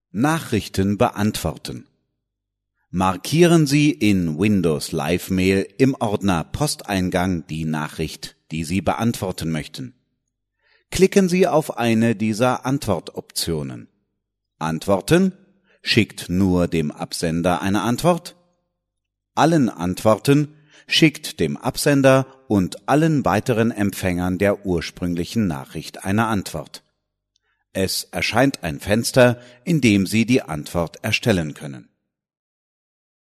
Nachrichten beantworten. Markieren Sie in Windows Live Mail im Ordner Posteingang die Nachricht, die Sie beantworten möchten. Klicken Sie auf eine dieser Antwortoptionen. Antworten schickt nur dem Absender eine Antwort. Allen antworten schickt dem Absender und allen weiteren Empfängern der ursprünglichen Nachricht eine Antwort. Es erscheint ein Fenster, in dem Sie die Antwort erstellen können.